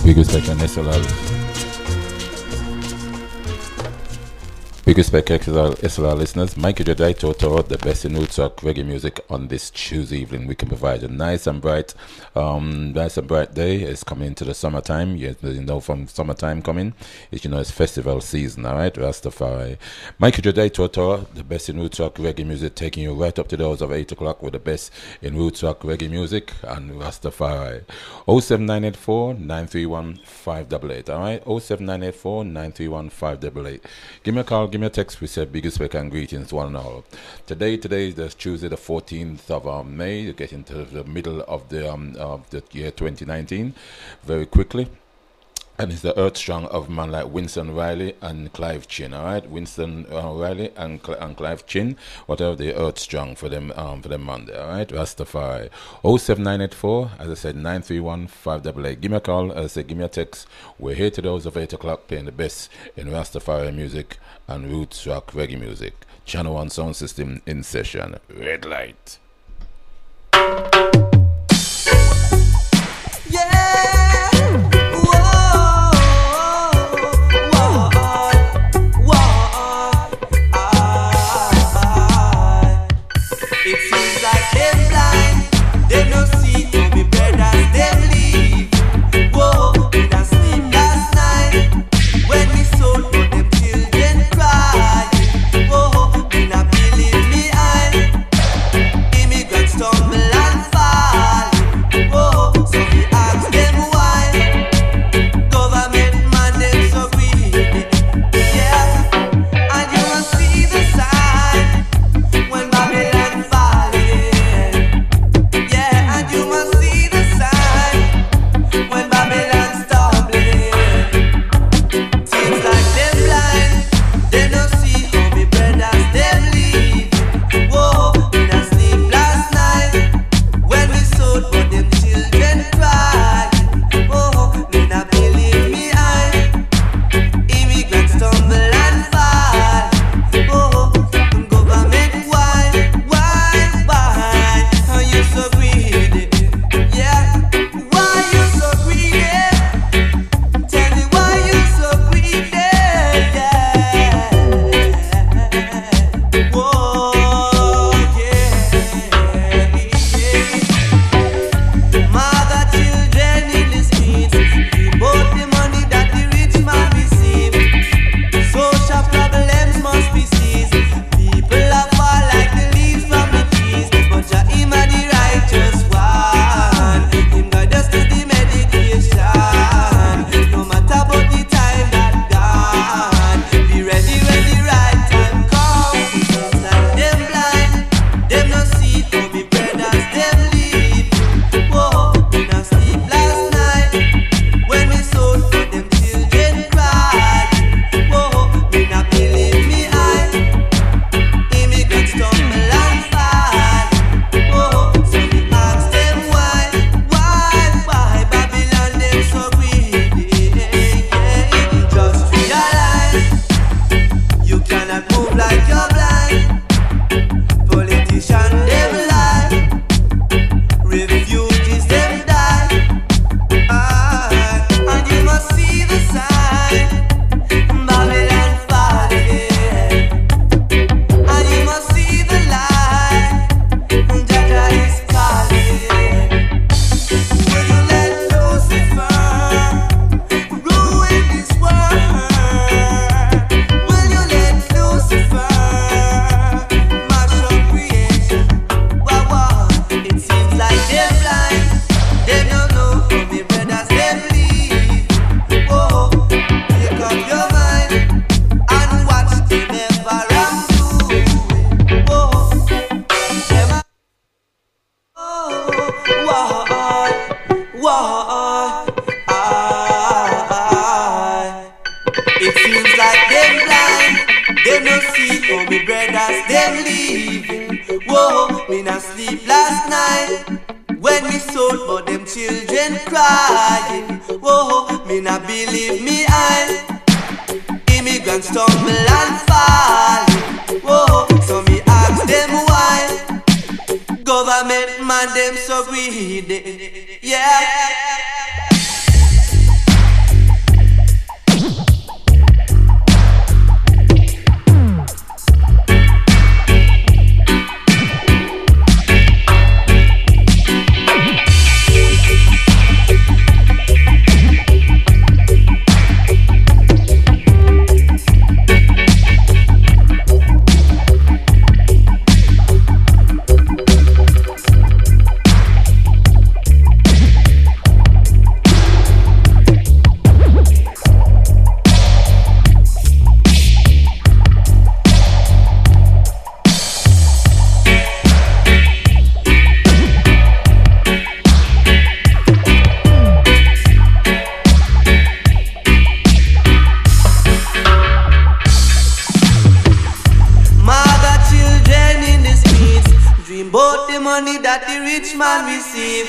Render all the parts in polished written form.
Big respect and SLR. Big respect, SLR listeners. Mikey Jedi Toto, the best in roots rock reggae music on this Tuesday evening. We can provide a nice and bright day. It's coming into the summertime. You know, from summertime coming, it's festival season. All right, Rastafari. Mikey Jedi Toto, the best in roots rock reggae music, taking you right up to the hours of 8 o'clock with the best in roots rock reggae music and Rastafari. 07984 931 588. All right, 07984 931 588. Give me a call. Give me a text. We said big respect and greetings to one and all. Today is Tuesday the 14th of May. Getting to the middle of the year 2019 very quickly. And it's the Earth Strong of man like Winston Riley and Clive Chin. All right, Winston Riley and Clive Chin, whatever the Earth Strong for them Monday. All right, Rastafari. 07984, as I said, 931 588. Give me a call. As I said, give me a text. We're here to those of 8 o'clock playing the best in Rastafari music and roots rock reggae music. Channel 1 sound system in session. Red light. rich man receive.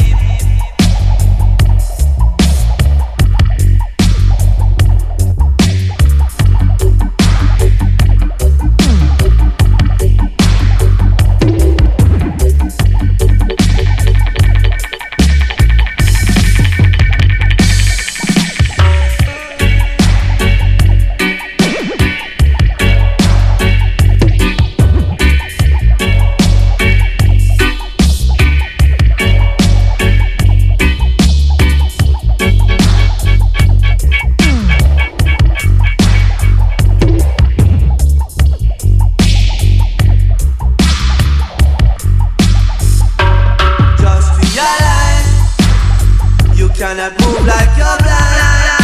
Cannot move like you're blind.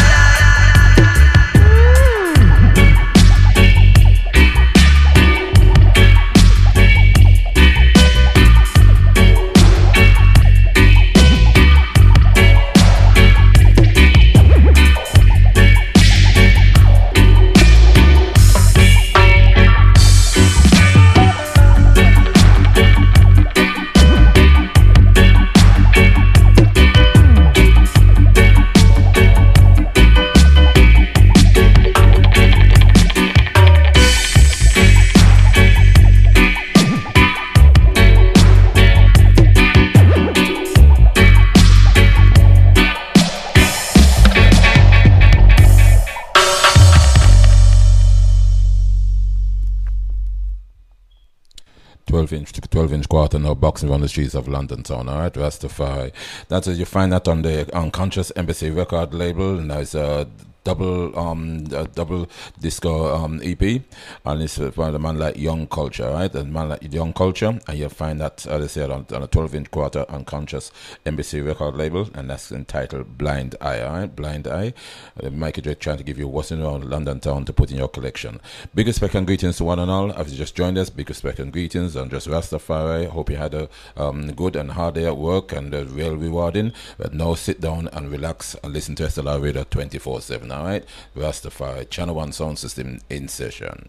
Twelve-inch quarter now boxing around the streets of London town. All right, Rastafari. That's it. You find that on the Unconscious Embassy record label. And there's a double disco EP, and it's by a man like Young Culture, right? And man like Young Culture, and you'll find that, as I said, on a 12-inch quarter Unconscious Embassy record label, and that's entitled Blind Eye, all right? Blind Eye. Mikey Drake trying to give you what's in around London town to put in your collection. Big respect and greetings to one and all. If you just joined us, big respect and greetings, and just Rastafari. Hope you had a good and hard day at work and real rewarding. But now sit down and relax and listen to SLR Radio 24/7. All right, Rastafari, Channel 1 sound system in session.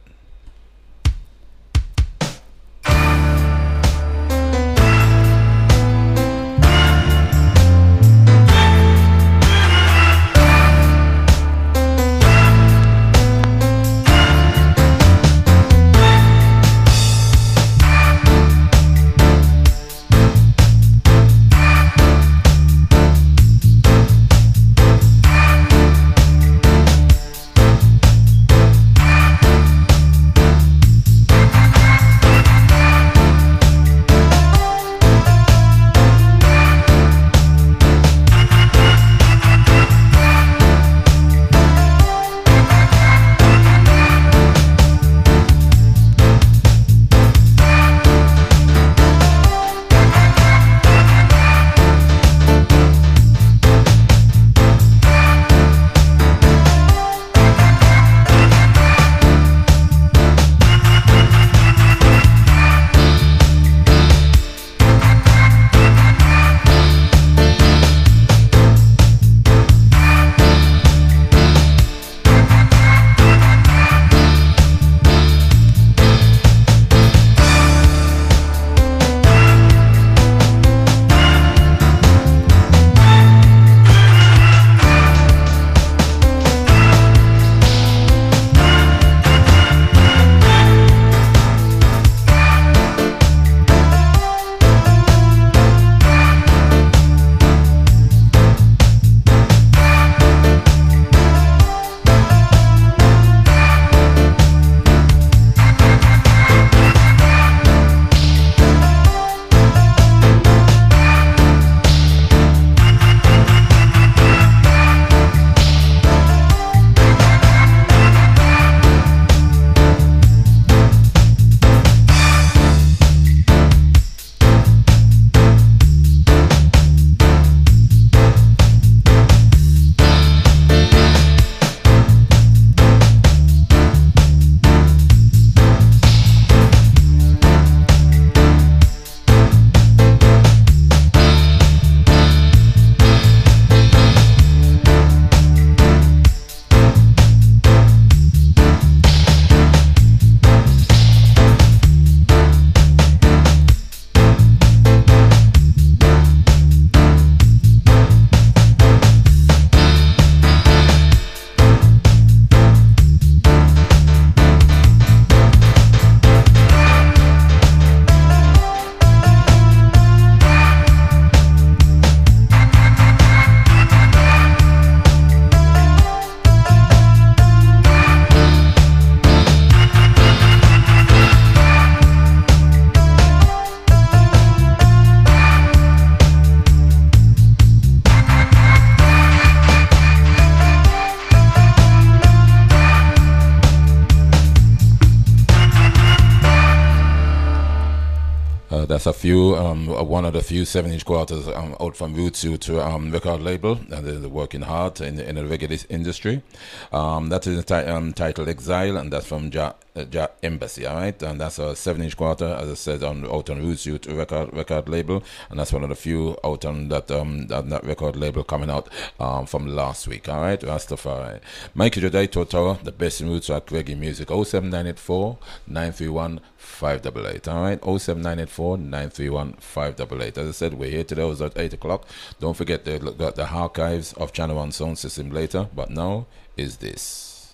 that's a few, one of the few 7-inch quarters out from Roots Youth record label. And they're working hard in the reggae industry. That is titled Exile, and that's from Ja Embassy, all right? And that's a 7-inch quarter, as I said, out on Roots Youth record label. And that's one of the few out on that record label coming out from last week, all right? Rastafari. Mikey Jedi Totoro, the best in roots rock reggae music. 07984 931 588. All right, 07984 931 588. As I said, we're here today. It was at 8 o'clock. Don't forget to look at the archives of Channel 1 Sound System later. But now is this.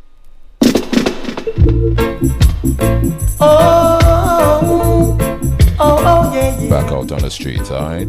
Oh, yeah, yeah. Back out on the streets, all right?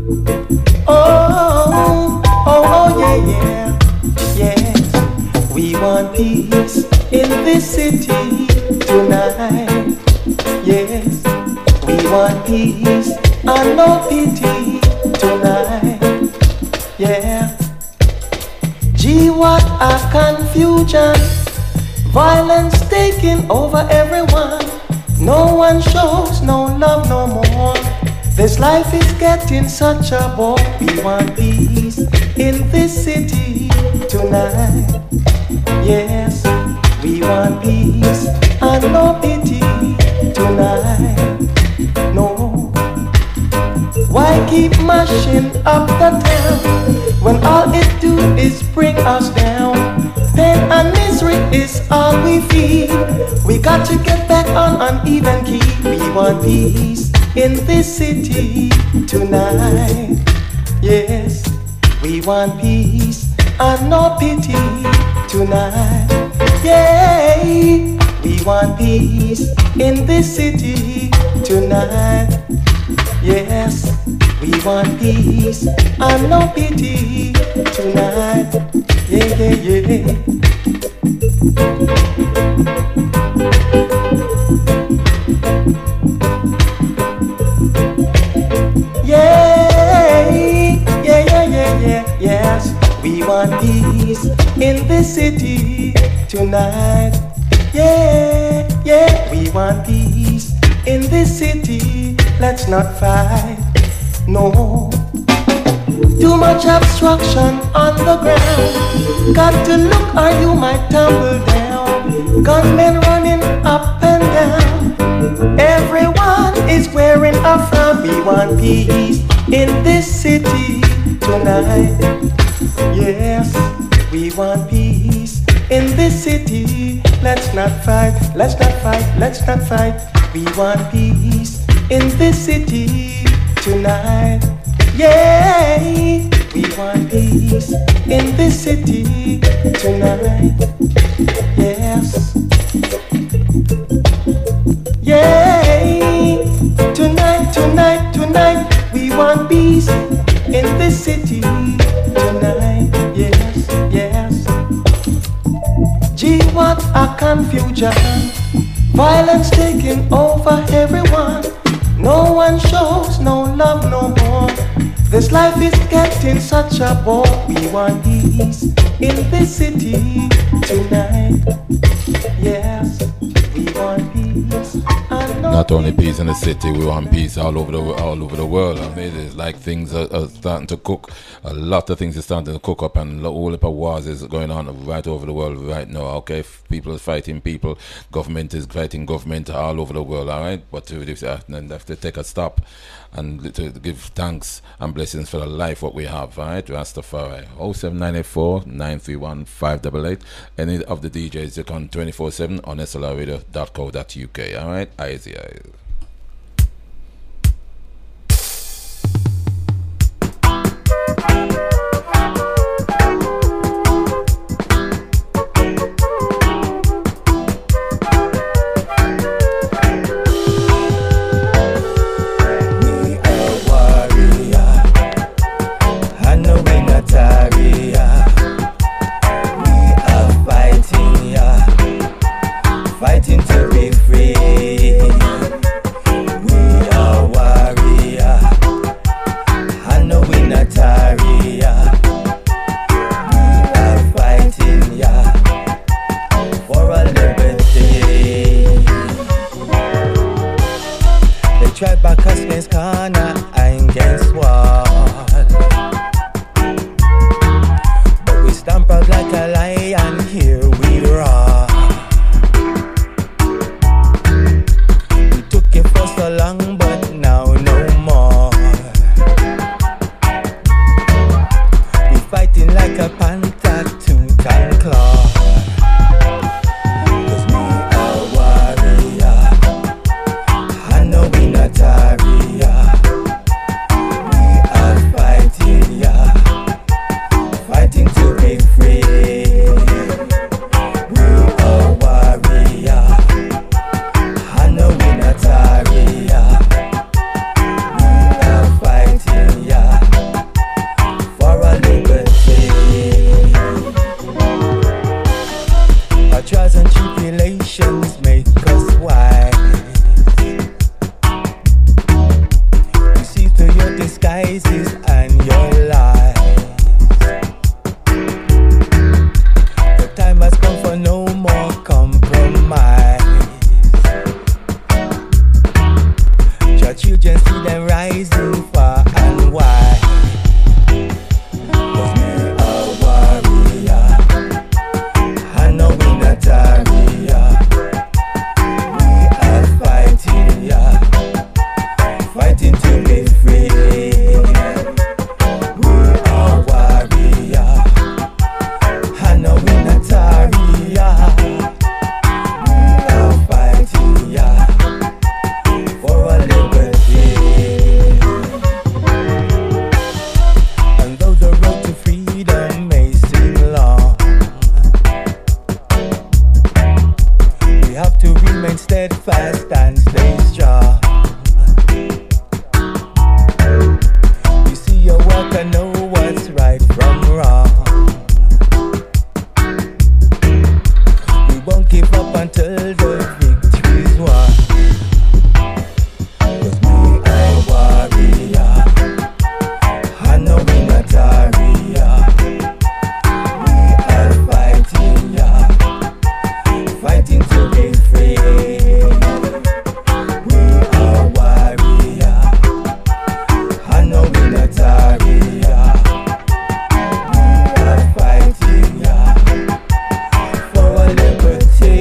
Oh, yeah. Yes, we want peace in this city tonight. Yes, we want peace and no pity tonight. Yeah. Gee, what a confusion. Violence taking over everyone. No one shows no love no more. This life is getting such a bore. We want peace in this city tonight. Yes, we want peace and no pity tonight. No. Why keep mashing up the town when all it do is bring us down? Pain and misery is all we feel. We got to get back on an even key. We want peace in this city tonight. Yes, we want peace and no pity tonight. Yay, we want peace in this city tonight. Yes, we want peace and no pity tonight. Yeah, yeah, yeah. Yes, we want peace in this city tonight. Yeah, we want peace in this city. Let's not fight, no. Too much obstruction on the ground. Got to look or you might tumble down. Gunmen running up and down. Everyone is wearing a frown. We want peace in this city tonight. Yes, we want peace in this city. Let's not fight, let's not fight, let's not fight. We want peace in this city tonight. Yay, we want peace in this city tonight. Yes. Yay, tonight, we want peace in this city tonight. Yes. Gee, what a confusion. Violence taking over everyone. No one shows no love no more. This life is getting such a bore. We want peace in this city tonight. Yes, we want peace. Not only peace in the city, we want peace all over the world. I mean, it's like things are starting to cook. A lot of things are starting to cook up, and all of the wars is going on right over the world right now. Okay, people are fighting people, government is fighting government all over the world. All right, but to have to take a stop and to give thanks and blessings for the life what we have. All right, Rastafari. 07984 931 588. Any of the DJs you can 24/7 on slrradio.co.uk. All right, easy. Fighting to be free. We are warrior, and no winatariya. remain steadfast and stay strong. You see your work and know what's right from wrong. We won't give up until the victory's won. 'Cause we are warrior, I know we not warrior. We are fighting, yeah, fighting to be free. We are warrior, I know we not warrior. We are fighting, yeah, for our liberty.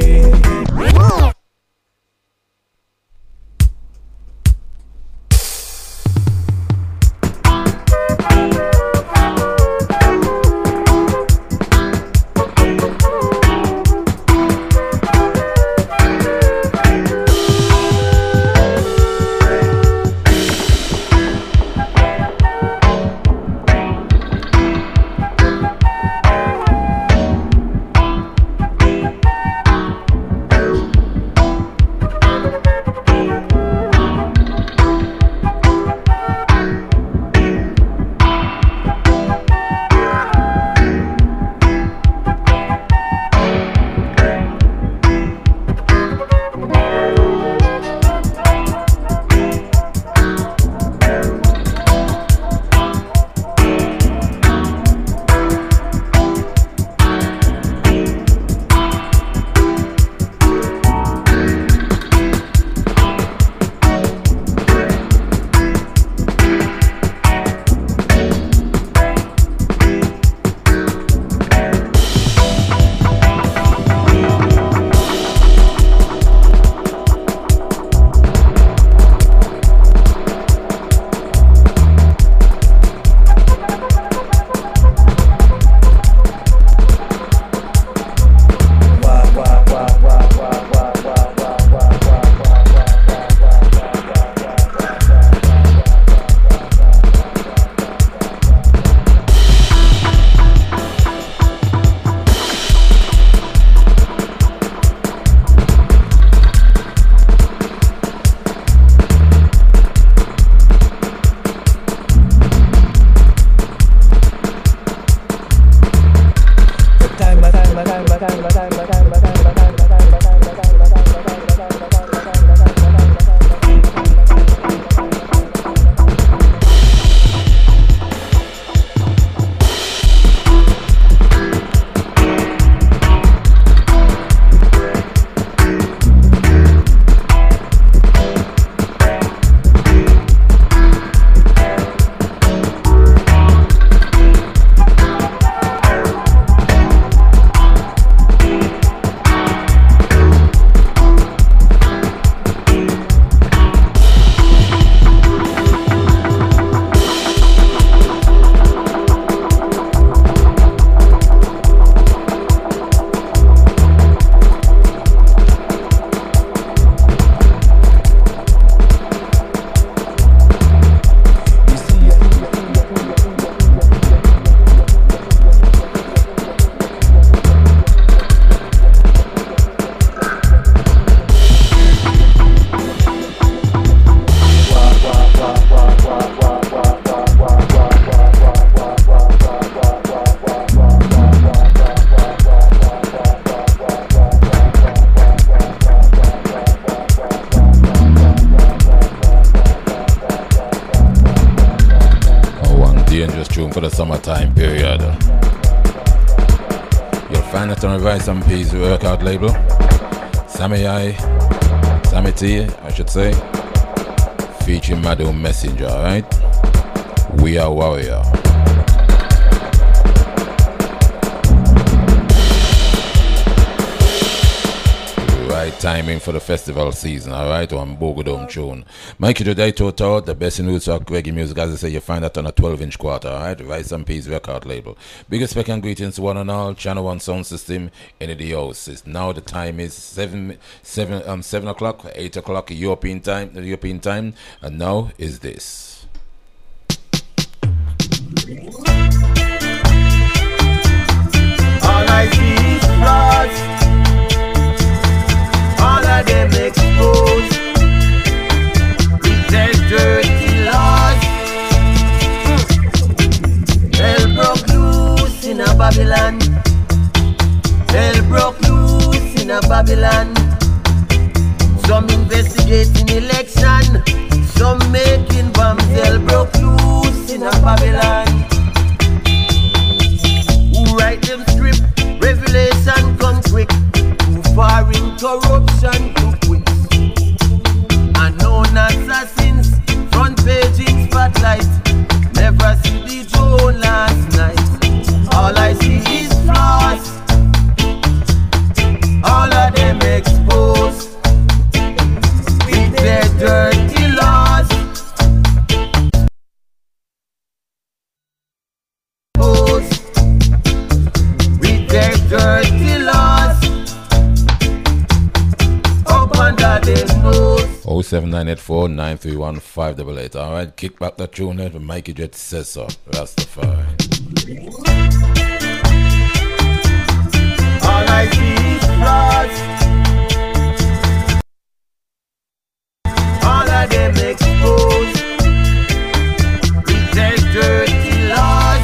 For the summertime period. You'll find it on Revice and Peace workout label. Sammy T, I should say. Featuring Madu Messenger, alright? We are warrior. Right timing for the festival season, alright? On Bogodome tune. Mikey today total, the best in roots rock reggae music, as I say, you find that on a 12-inch quarter, alright? Rice and Peace record label. Biggest respect and greetings to one and all. Channel 1 sound system in the house. Now the time is 7 o'clock, 8 o'clock European time, and now is this. All I see is flaws. All I Babylon. Hell broke loose in a Babylon. Some investigating election, some making bombs. Hell broke loose in a Babylon. Who write them script? Revelation come quick. Too far in corruption to quit. Unknown assassins, front page in spotlight. Never see the drone last night. All I see is flaws. All of them exposed with their dirty laws. With their dirty laws. Up under their nose. 07984 931 588. Alright, kick back the tune there. Mikey Jet says so. Rastafari. All I see is flaws. All of them exposed with their dirty laws.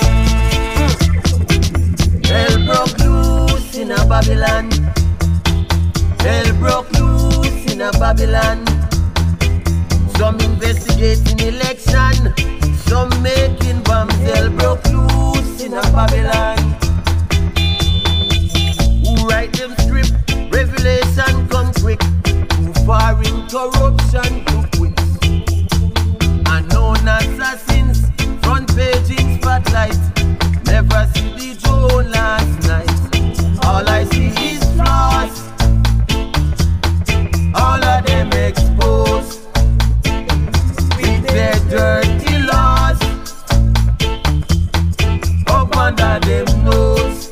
Hell broke loose in a Babylon. Hell broke loose in a Babylon. Some investigating election, some making bombs. Hell broke loose in a Babylon. Who write them script? Revelation come quick. Too far in corruption to quit. Unknown assassins, front page in spotlight. Never see the drone last night. All I see is flaws. All of them exposed with their dirty laws. Up under them nose.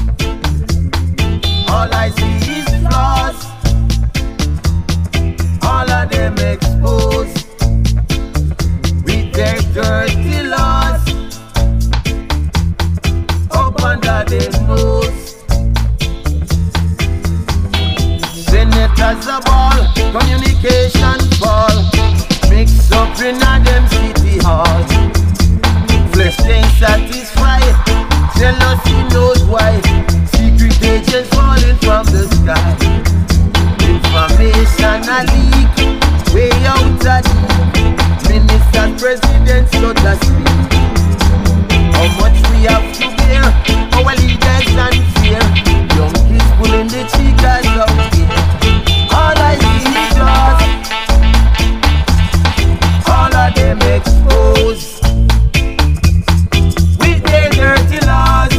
All I see is flaws. All of them exposed with their dirty laws. Up under them nose. Senators a ball, communication fall. Mix up in a them city hall. Flesh ain't satisfied, jealousy knows why. Secret agents falling from the sky. Information a leak, way out at deep. Ministers, presidents, so to speak. How much we have to bear, our leaders unfair. Young kids pulling the cheekers out here. All I see is flaws. All of them exposed with their dirty laws.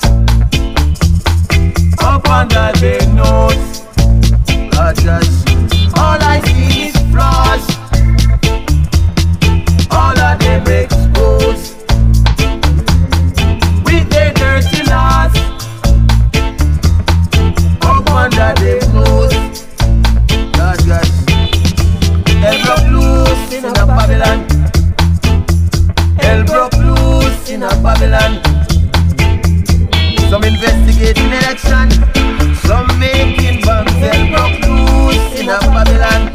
Up under their nose. All I see is flaws. All of them exposed with their dirty laws. Up under their nose. Hell broke loose in a Babylon. Hell broke loose in a Babylon. Some investigating election, some making bombs. Hell broke loose in a Babylon.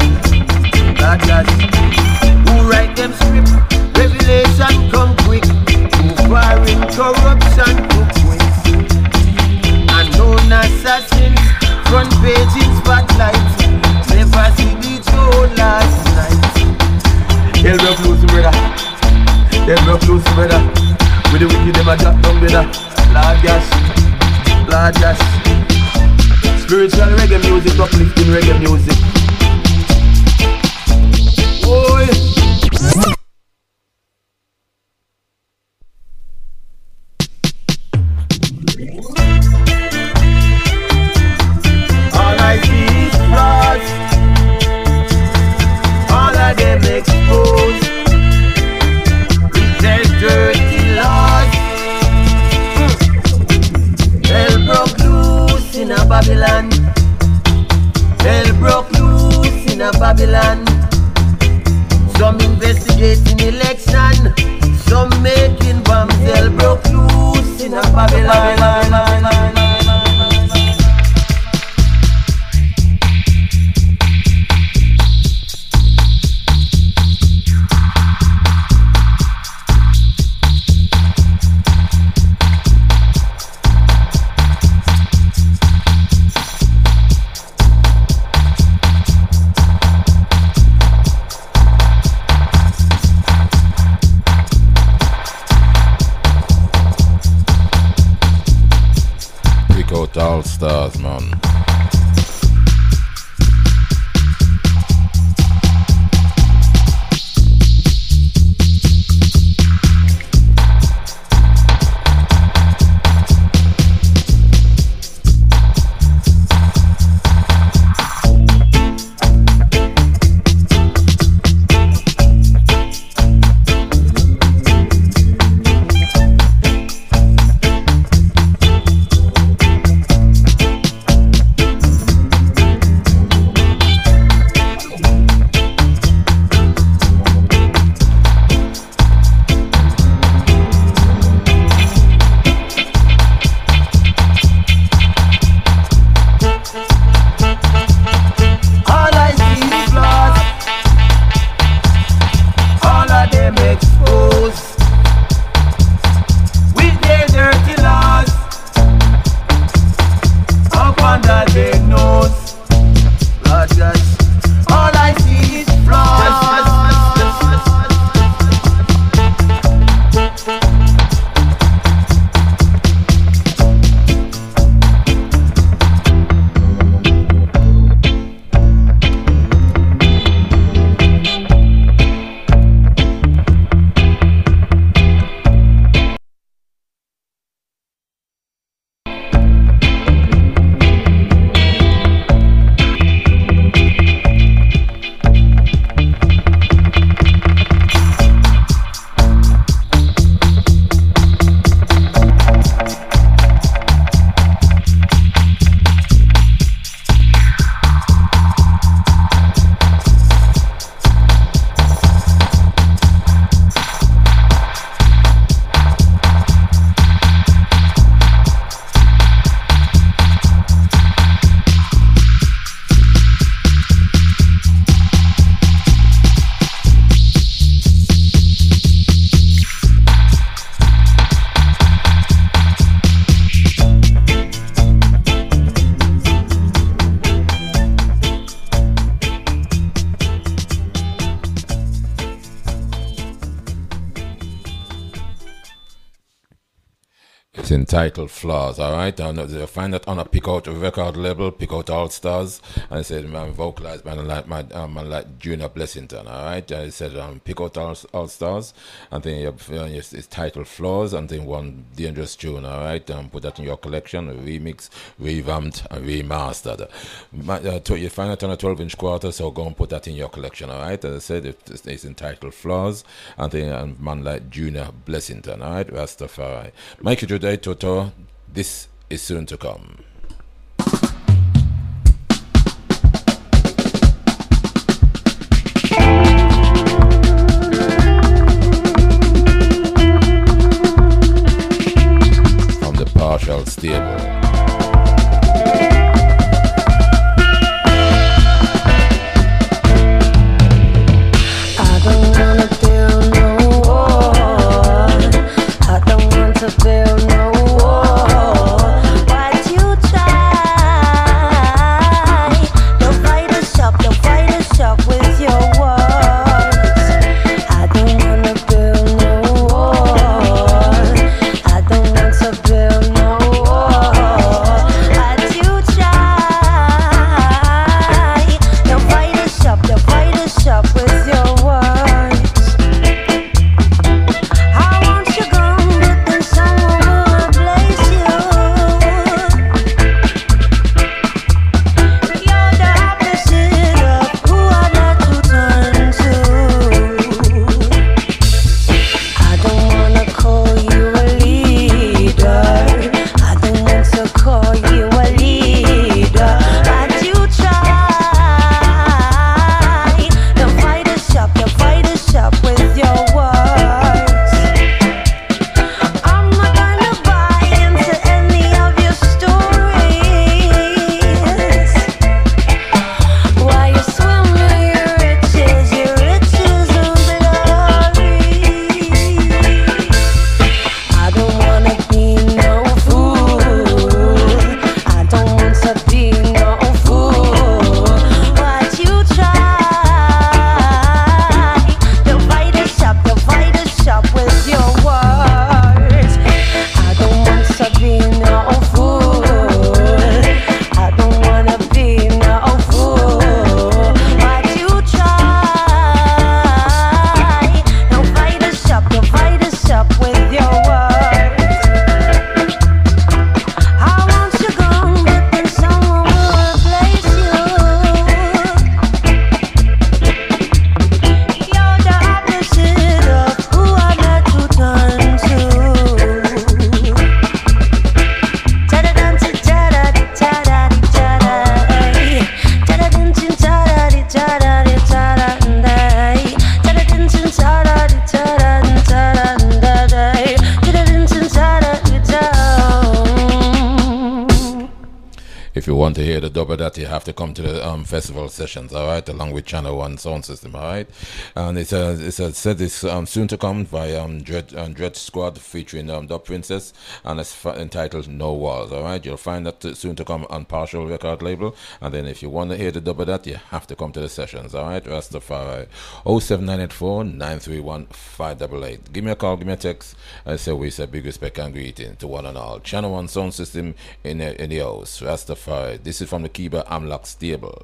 Who write them script? Revelation come quick. Who far in corruption to quit. Unknown assassins, front page in spotlight. Never see the show last night. Hell broke loose, brother. Hell broke loose, brother. With the wicked, them a drop down, brother. Lord gosh, Lord gosh. Spiritual reggae music, uplifting reggae music. Boy. All I see is flaws. All of them exposed with their dirty laws. Hell broke loose in a Babylon. Hell broke loose in a Babylon. Some investigating election, some making bombs. Hell broke loose in a Babylon. out All Stars, man. It's entitled Flaws, alright? And you'll find that on a Pick Out record label, Pick Out All Stars. And it said, man, vocalized by man like Junior Blessington, alright? And it said, Pick Out All Stars. And then it's titled Flaws. And then one dangerous tune, alright? Put that in your collection, remix, revamped, and remastered. You find it on a 12-inch quarter, so go and put that in your collection, alright? As I said, it's entitled Flaws. And then man like Junior Blessington, alright? Rastafari. Mikey Today, Toto, this is soon to come. From the Partial Stable. Someone If you want to hear the dub of that, you have to come to the festival sessions, all right, along with Channel One sound system, all right. And it's a set is soon to come by Dread Squad featuring Dub Princess, and it's entitled No Walls, all right. You'll find that soon to come on Partial Record label, and then if you want to hear the dub of that, you have to come to the sessions, all right. Rastafari 07984 931 588. Give me a call, give me a text. I say we say big respect and greeting to one and all. Channel One sound system in the house. Rastafari. This is from the Kiba Amlock stable.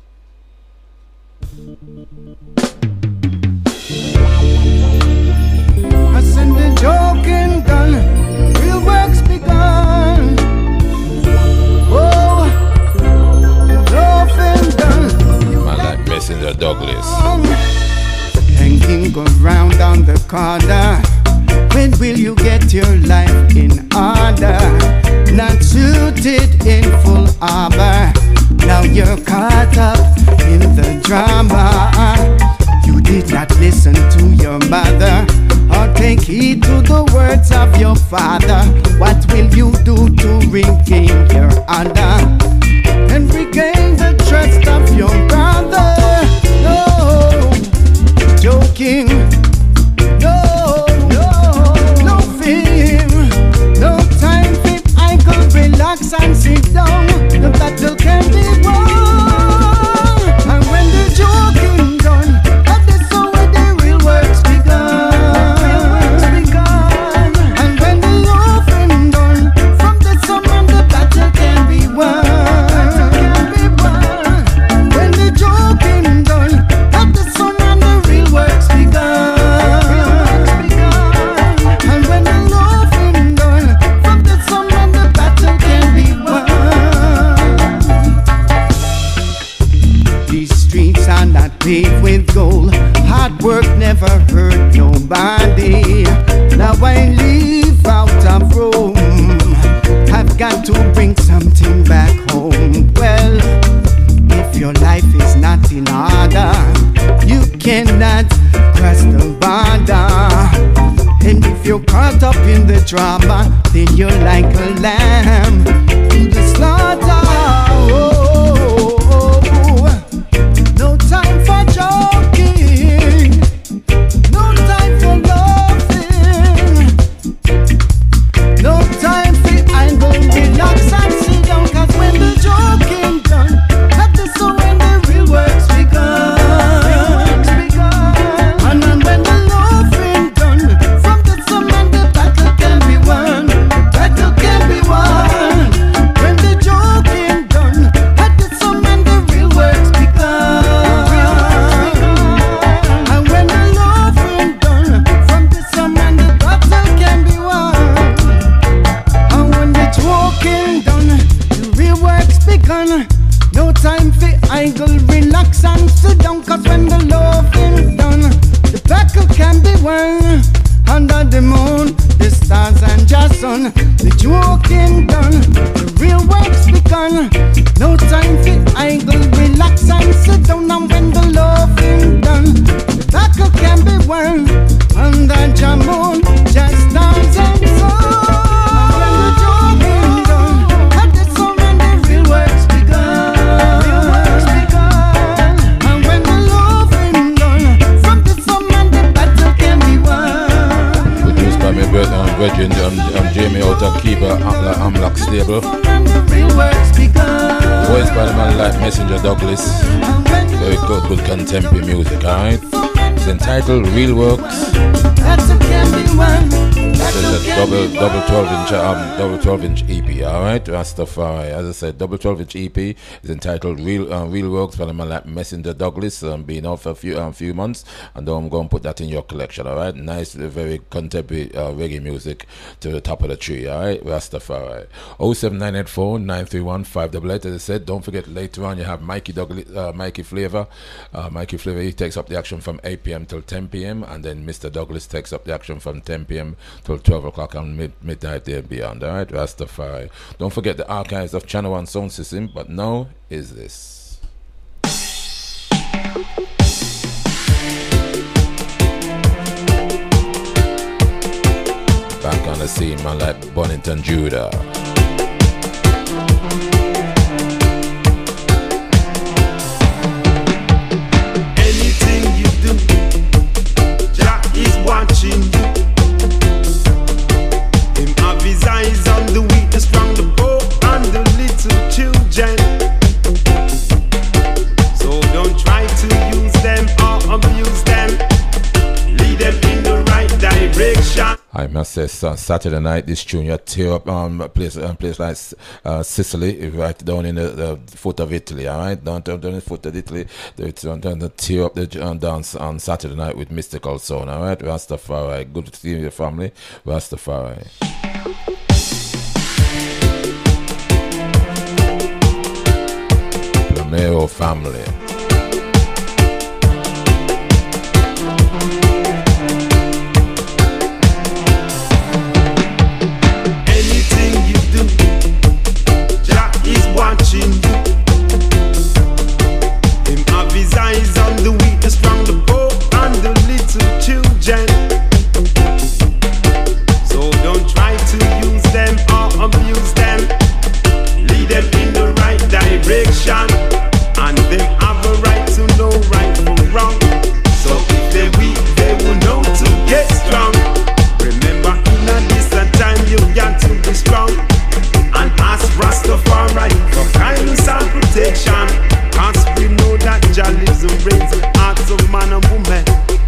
I send the joking gun, real work's begun. Oh, the done. Man like Messenger Douglas. Hanging around on the corner. When will you get your life in order? Not suited in full armor. Now you're caught up in the drama. You did not listen to your mother or take heed to the words of your father. What will you do to regain your honor and regain the trust of your brother? No, joking. No, no fear. No time for idle, relax and sit down. The battle can be won. And when the joking done, that is so where the real work's begun. And when the laughing done, from the summer the battle can be won. When the joking done, that the sun and the real work's begun. And when the laughing done, from the summer the battle can be won. These streets are not paved with gold. Hard work never hurt nobody. Now I live out of Rome. I've got to bring something back home. Well, if your life is not in order, you cannot cross the border. And if you're caught up in the drama, then you're like a lamb to the slaughter. No time for joking, no time for laughing, no time for idle, relax and sit down. Cause when the joking done, that is so when the real work's begun. And then when the laughing done, from the summer the battle can be won. Battle can be won. When the joking done, that is so when the real work's begun. And when the laughing done, from the summer the battle can be won. And when the joking done, the real work's begun. No time for idle, relax and sit down. Cause when the laughing done, the battle can be won. Under the moon, the stars and your sun, the joking done, the real work's begun. No time for idle, relax and sit down. And when the laughing done, the battle can be won. Under your moon, just stars and sun. When the joking done, that is so when the real work's begun. And when the laughing done, from the summer the battle can be won. Produced by my virgin Jamie out of Kiba Amlock stable. Voiced by the man like Messenger Douglas. Very good contemporary music, alright? It's entitled Real Works. This is a double 12 inch EP, alright? Rastafari. As I said, double 12 inch EP is entitled Real Works by the man like Messenger Douglas. Been out for a few months, and I'm going to put that in your collection, alright? Nice, very contemporary reggae music to the top of the tree, alright? Rastafari. 07984 931 588. As I said, don't forget later on you have Mikey Douglas, Mikey Flavor. Mikey Flavor, he takes up the action from 8 p.m. till 10 p.m. and then Mr. Douglas takes up the action from 10 p.m. till 12 o'clock on midnight there and beyond. Alright, Rastafari. Don't forget the archives of Channel One sound system, but now is this. Back on the scene, man like Bonington Judah. I must say, Saturday night, this tune you tear up place like Sicily, right down in the foot of Italy, all right? Down in the foot of Italy, it's to tear up the dance on Saturday night with Mystical Sound, all right? Rastafari, good to see your family, Rastafari. Plomero family. Watching you. Him have his eyes on the weak, the strong, the poor, and the little children. So don't try to use them or abuse them. Lead them in the right direction, and them have a right to know right from wrong. So if they weak, they will know to get strong. Remember, in a distant time, you got to be strong. And ask Rastafari for kindness and protection, cause we know that Jah lives and reigns in hearts of man and woman.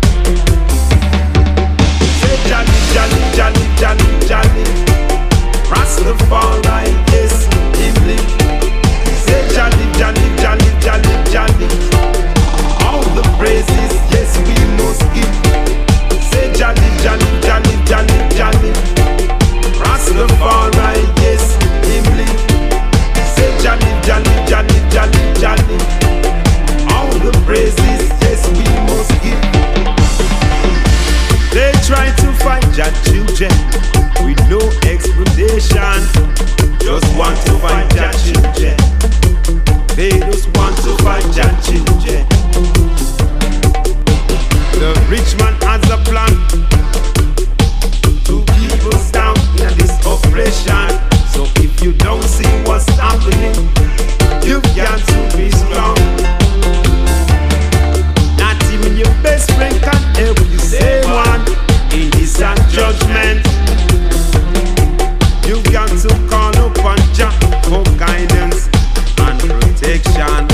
Say Jah live, Jah live, Jah live, Jah live, Jah live. Rastafari, yes, him live. Say Jah live, Jah live, Jah live, Jah live, Jah live. All the praises, yes, we must give. Say Jah live, Jah live, Jah live, Jah live, Jah live. Rastafari, yes, him live. Say Jah live, Jah live, Jah live, Jah live, Jah live. All the praises, yes, we must give. They try to find Jah children with no explanation. Just want to find Jah children. They just want to find Jah children. The rich man has a plan to keep us down in this oppression. So if you don't see what's happening, you got to be strong. Not even your best friend can help you save one in this judgment. You got to call upon Jah for guidance and protection.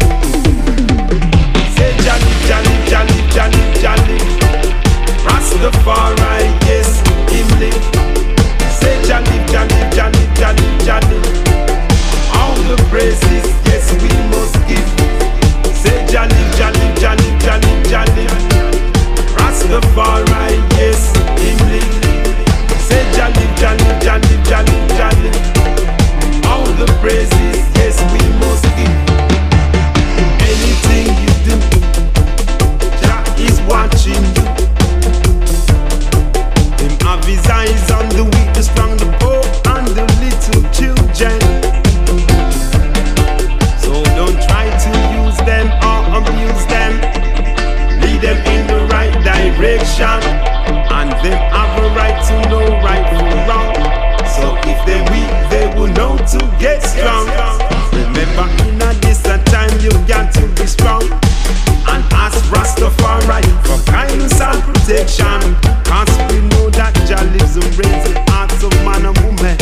Say Jah live, Jah live, Jah live, Jah live, Jah live. Rastafari, yes, him live. Say Jah live, Jah live, Jah live, Jah live, Jah live. All the praises, yes, we must give. Say Jah live, Jah live, Jah live, Jah live, Jah live. Rastafari, yes, him live. Say Jah live, Jah live, Jah live, Jah live, Jah live. All the praises, yes, we must give. Anything you do, Jah is watching you. Him have his eyes on the weak, the strong, the poor, and the little children. So don't try to use them or abuse them. Lead them in the right direction, and them have a right to know right from wrong. So if they weak, they will know to get strong. Remember, in a distant time, you got to be strong. And ask Rastafari for kindness and protection, cause we know that Jah lives and reigns in hearts of man and woman.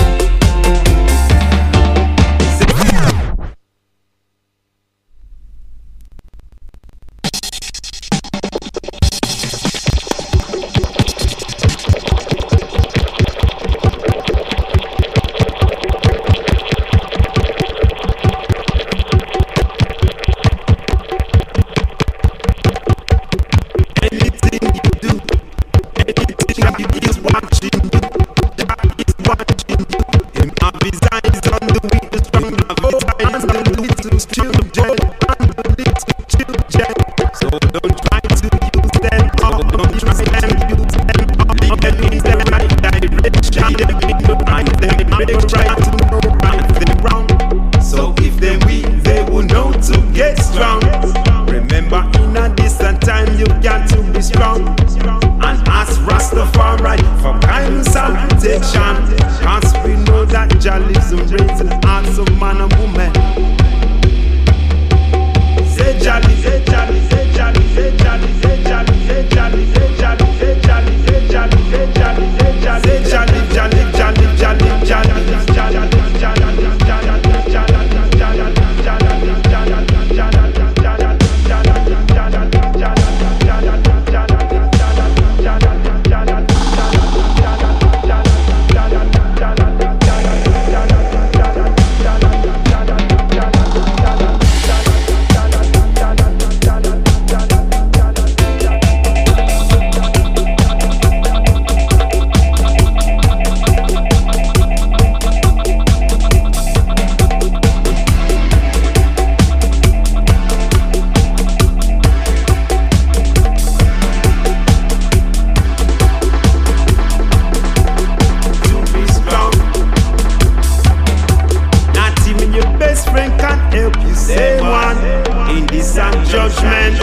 help you say one in this judgment.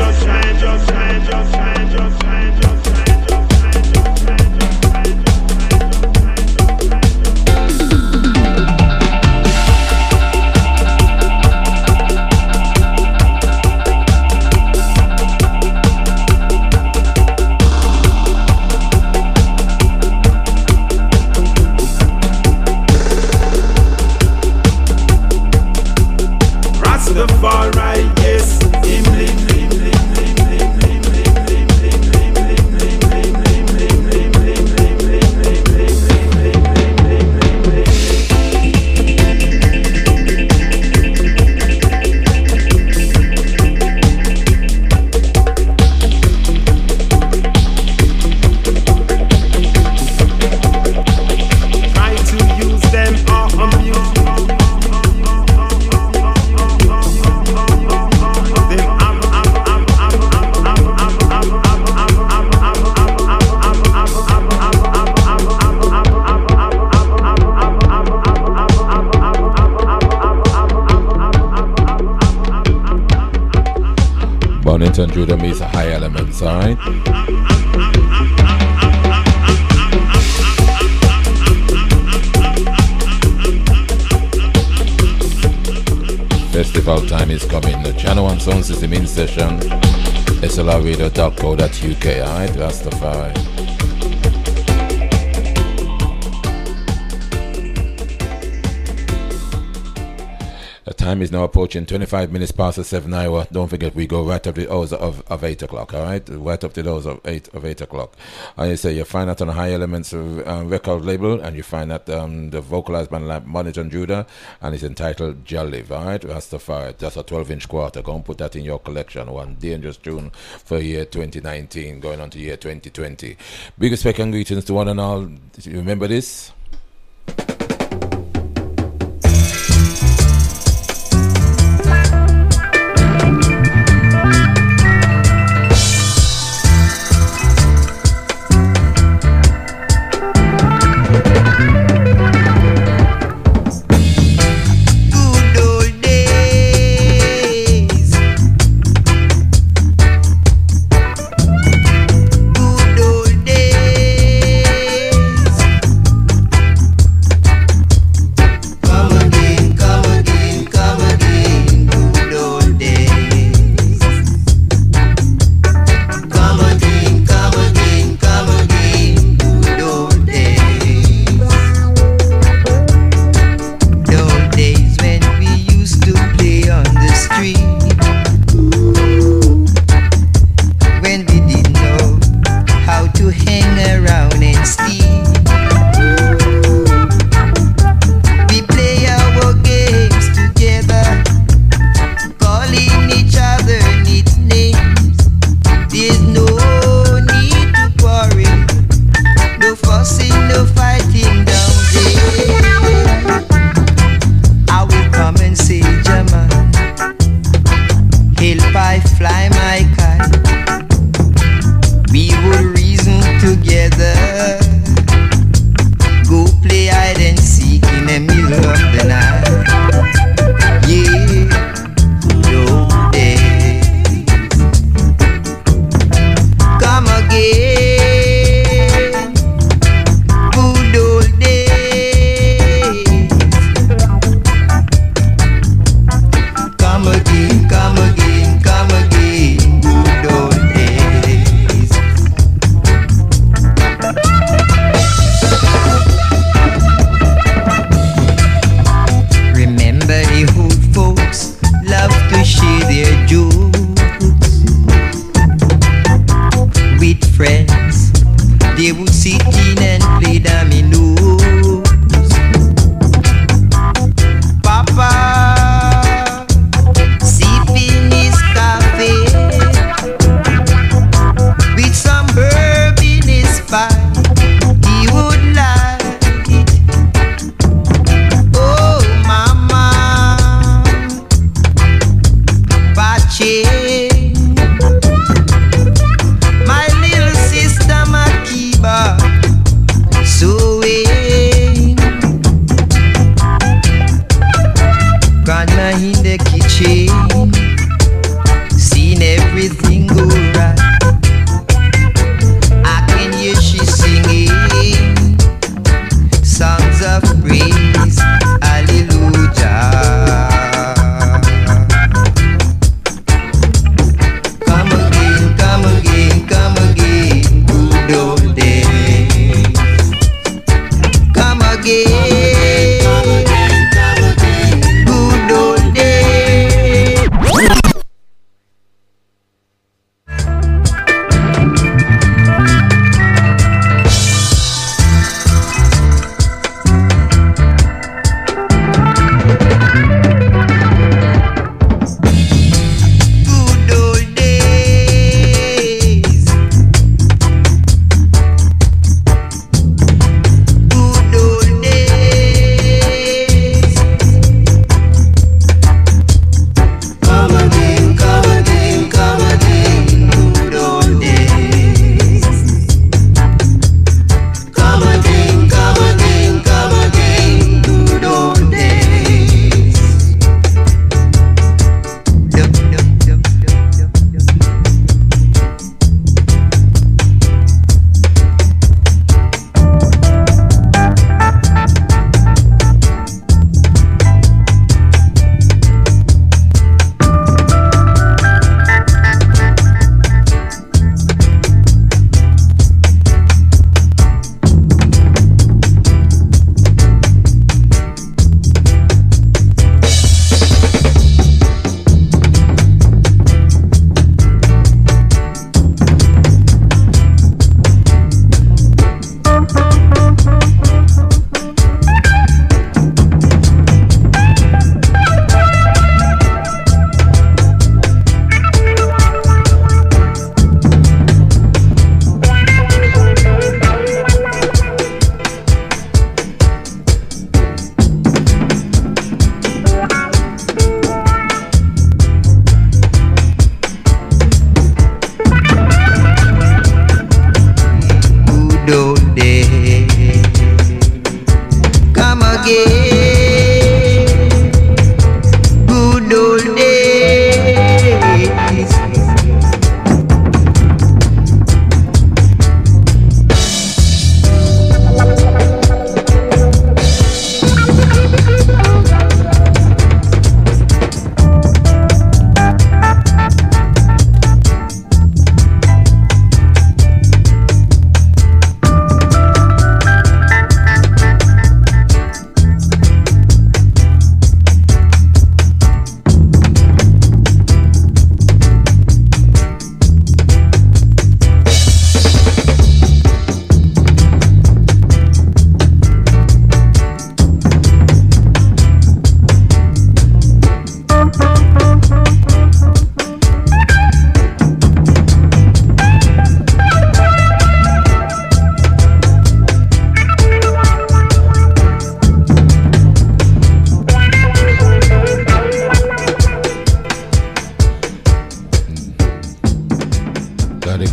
Rastafari, yes, him lim lim lim lim lim lim lim lim try to use them or abuse. Bonington Judah meets a high elements, alright? Festival time is coming. The Channel 1 sound system in session. slrradio.co.uk, alright? Rastafari. The time is now approaching 25 minutes past the 7 hour. Don't forget, we go right up to the hours of 8 o'clock, all right? Right up to the hours of 8 o'clock. And you say you find that on the High Elements record label, and you find that the vocalized band like Bonington Judah, and it's entitled Jalive, all right? Rastafari. That's a 12-inch quarter. Go and put that in your collection. One dangerous tune for year 2019, going on to year 2020. Big respect and greetings to one and all. You remember this? Good old days.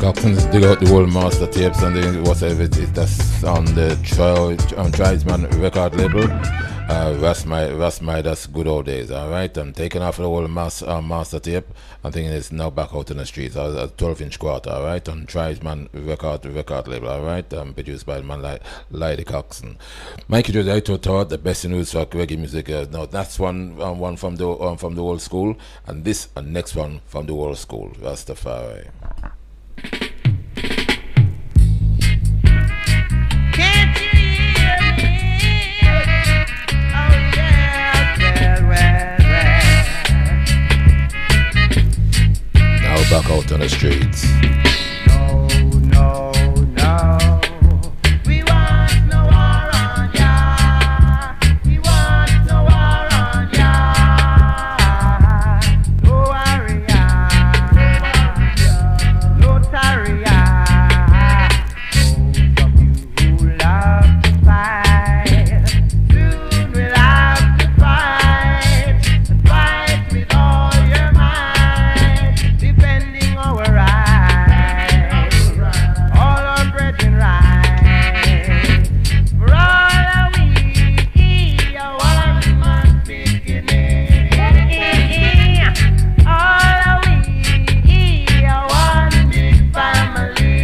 Coxons dig out the whole master tapes and the whatever it is that's on the Tribesman record label. That's good old days. Alright, I'm taking off the whole master tape. I'm thinking it's now back out in the streets. A 12-inch quarter, alright, on Tribesman record label, alright, produced by the man like Lady Coxon. Mikey J. thought the best in Woodstock reggae music. Now that's one from the old school, and this next one from the old school. Rastafari. Can't you hear me? Oh yeah, Now back out on the streets. No. We want no war on ya. We want no war on ya. No warrior, no tarrier. Those of you who love to fight, soon will have to fight, and fight with all your might, defending our rights, all our brethren rights. For all are we a one man beginning. All are we a one big family.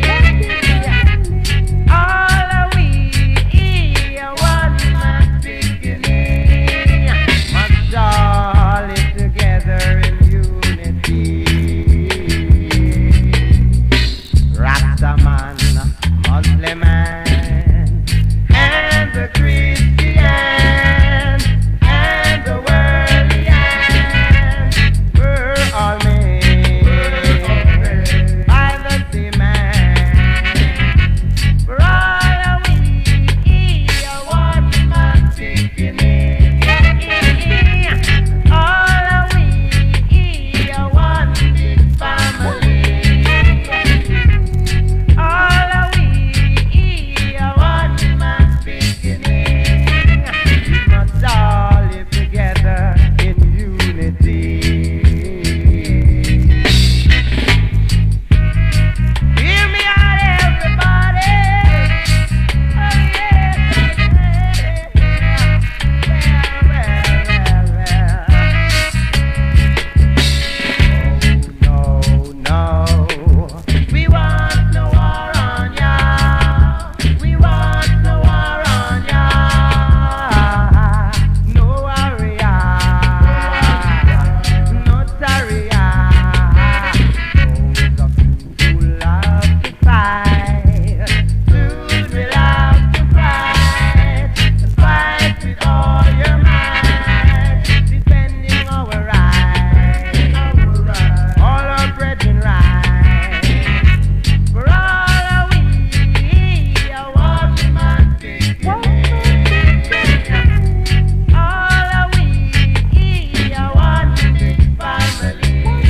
All are we a one man beginning. Must all live together in unity. Rastaman, Muslim man, and the Christian, and the worldly, we're all made by the same man. For all are we a one man beginning. All are we a one big family. All are we a one man beginning. We must all live together in unity. Hear me out, everybody. Oh no. We want no war on ya. We want no war on ya. No warrior, no tarrier. Those of you who love to fight, soon will have to fight, and fight with all your might, defending our rights, all our brethren rights. For all are we a one man beginning. All are we a one big family.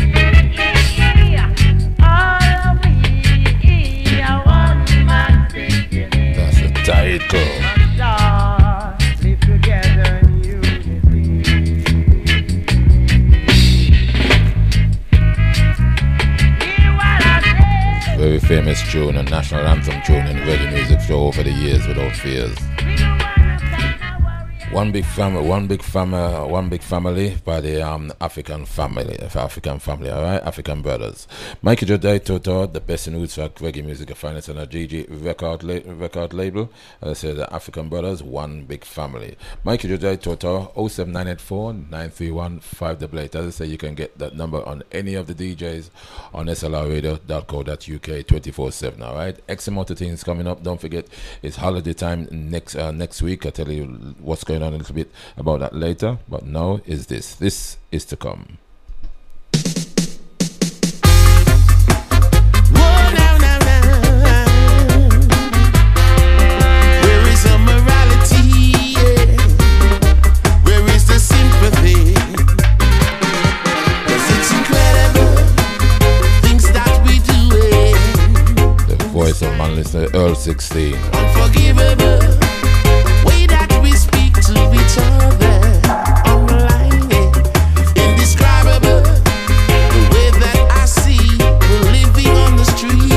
All are we a one man beginning. That's the title. Must all live together in unity. Hear what I say. Very famous tune and national anthem tune in reggae music show over the years without fears. We don't wanna stand a warrior. One big family by the African family, all right, African brothers. Mikey Jodai Toto, the best in Woodstock reggae music. You find it on a GG record label. As I said, the African brothers, one big family. Mikey Jodai Toto, 07984 931 588. As I say, you can get that number on any of the DJs on slrradio.co.uk 24/7. All right, X amount of things coming up. Don't forget, it's holiday time next week. I'll tell you what's going on a little bit about that later, but now is this is to come. Where is the morality? Where is the sympathy? 'Cause it's incredible things that we do. The voice of man listener Earl 16. Unforgivable way that we speak to each other online, indescribable the way that I see we're living on the street.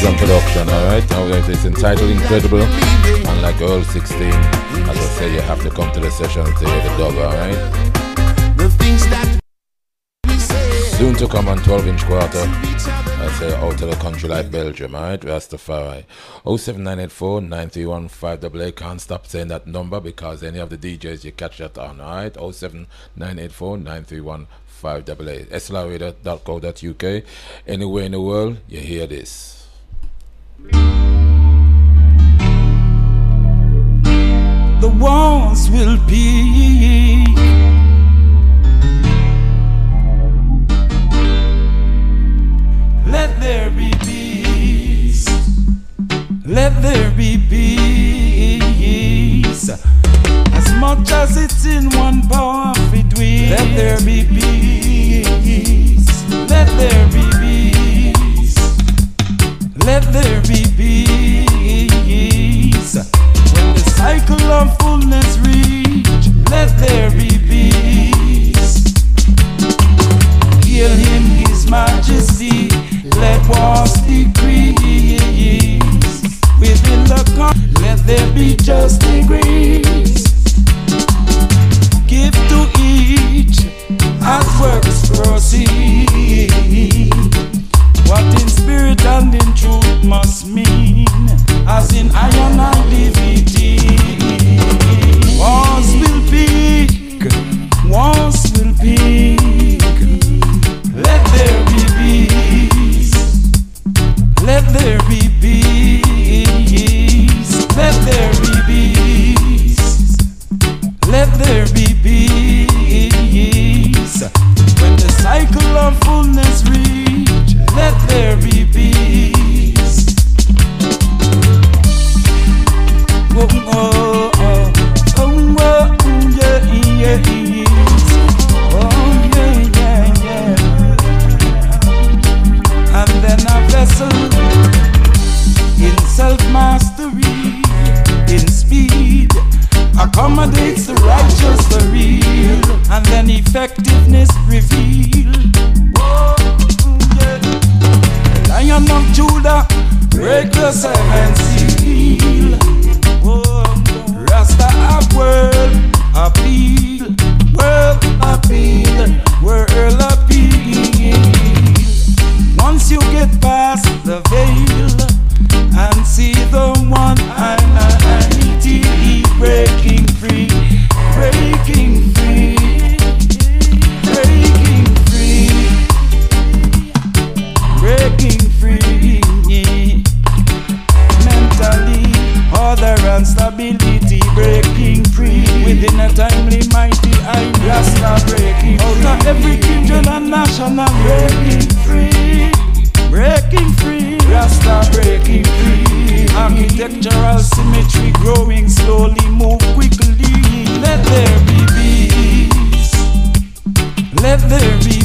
Kingston production, alright? Now it's entitled Incredible. And like Earl 16, as I say, you have to come to the session to hear the dub, alright? The things that we say. Soon to come on 12-inch quarter. I say out of the country like Belgium, alright? Rastafari. 07984-931-588. Can't stop saying that number because any of the DJs you catch that on, alright? 07984-931-588. slradio.co.uk. Anywhere in the world, you hear this. The walls will peak. Let there be peace. Let there be peace. As much as it's in one power between. Let there be peace. Let there be peace. Let there be peace. When the cycle of fullness reach, let there be peace. Hail him, his majesty. Let wars decrease. Within the let there be just degrees. Give to each as works proceed. What in spirit and in truth must mean, as in iron and DVT. Wars will peak, wars will peak. Let there be peace. Let there be peace. Let there be peace. Let there be peace. When the cycle of fullness reach, let there be peace. Oh, oh, oh, oh, oh, yeah, yeah, oh, yeah, yeah, yeah. And then a vessel in self-mastery, in speed, accommodates the righteous, the real, and then effectiveness revealed. Whoa, yeah. Lion of Judah, break the seventh seal. Whoa, Rasta a world appeal, world appeal, world appeal. Once you get past the veil and see the one Almighty, breaking free, breaking free, breaking free, breaking free. Mentally, order and stability, breaking free. Within a timely, mighty eye, Rasta breaking out of every kindred and national, breaking free, breaking free. Rasta breaking free. Architectural symmetry growing slowly, move quickly. Let there be peace. Let there be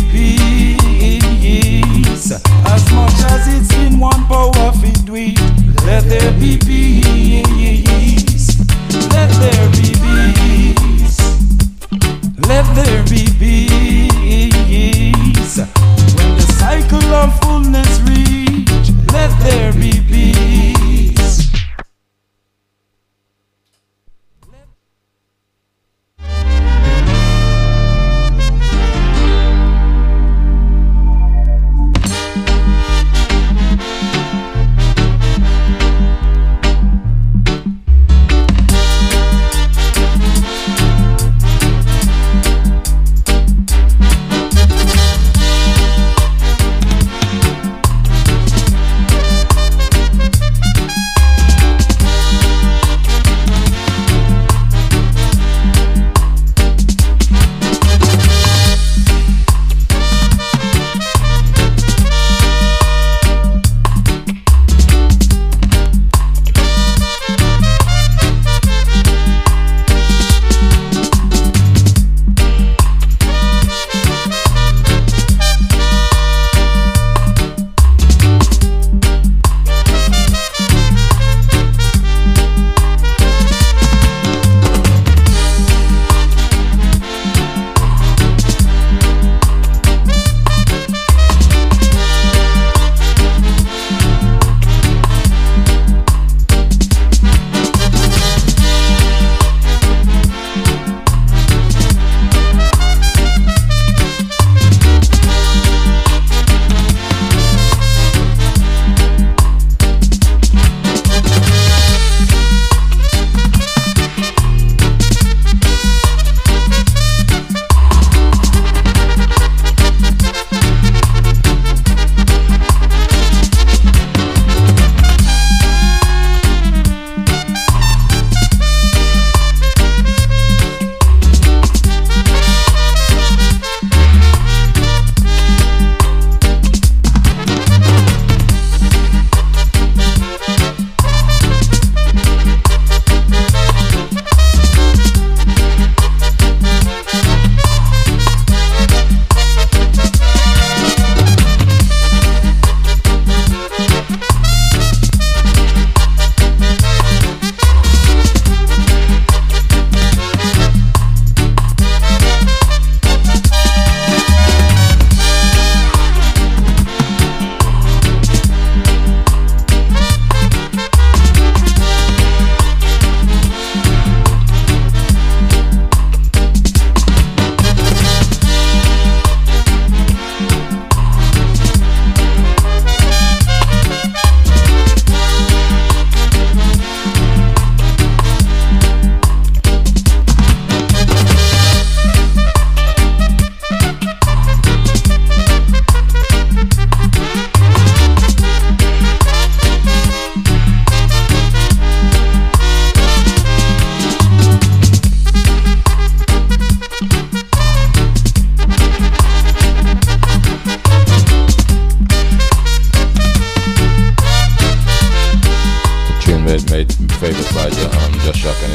peace. As much as it's in one power fit we. Let there be peace. Let there be peace. Let there be peace. When the cycle of fullness reach, let there be peace.